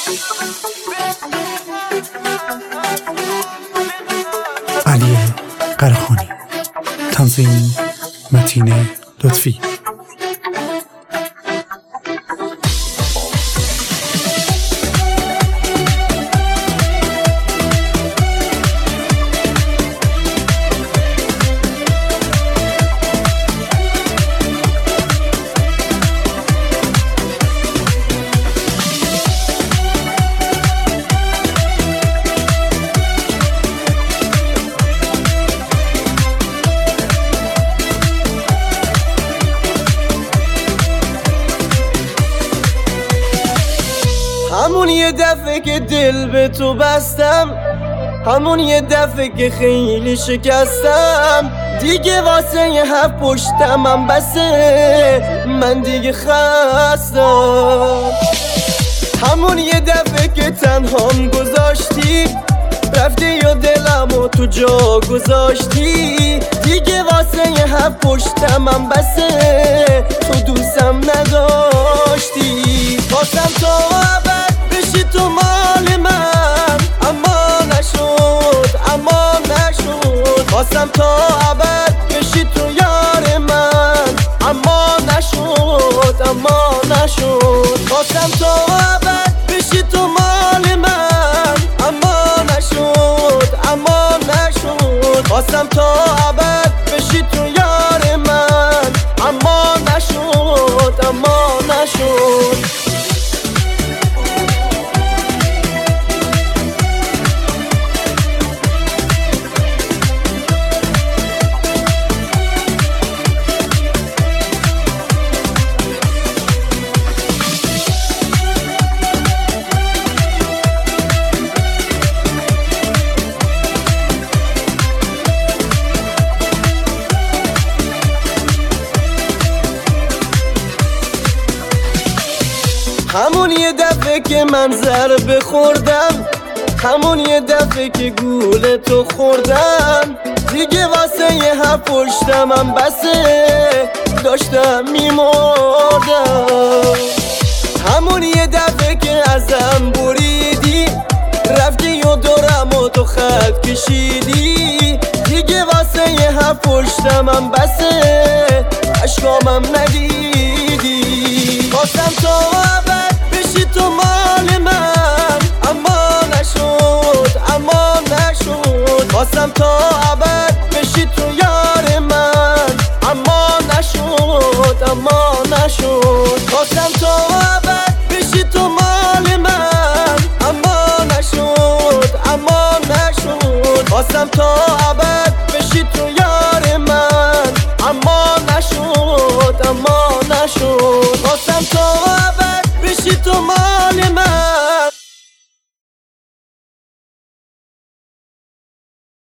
علی قرخانی، تنظیم متین لطفی. همون یه دفعه که دل به تو بستم، همون یه دفعه که خیلی شکستم، دیگه واسه یه هفت پشتمم بسه، من دیگه خستم. همون یه دفعه که تنهام گذاشتی، رفتی یا دلمو تو جا گذاشتی، دیگه واسه یه هفت پشتمم بسه، تو دوستم نداشتی. خواستم تا ابد بشی تو مال من، اما نشد، اما نشد. خواستم تا ابد بشی تو یار من، اما نشد، اما نشد. خواستم تا ابد بشی تو مال من، اما نشد، اما نشد. خواستم تا ابد بشی تو یار من، اما نشد، اما نشد. همون یه دفعه که من ضربه خوردم، همون یه دفعه که گول تو خوردم، دیگه واسه یه هفت پشتمم بسه، داشتم میمردم. همون یه دفعه که ازم بریدی، رفتی و دورم و تو خط کشیدی، دیگه واسه یه هفت پشتمم بسه، اشکامم ندیدی. خواستم تا ابد بشی تو مال من، اما نشد، اما نشد. خواستم تا ابد بشی تو یار من، اما نشد، اما نشد. خواستم تا ابد بشی تو مال من، اما نشد، اما نشد. خواستم تا ابد بشی تو یار من، اما نشد، اما نشد. خواستم تا ابد بشی تو مال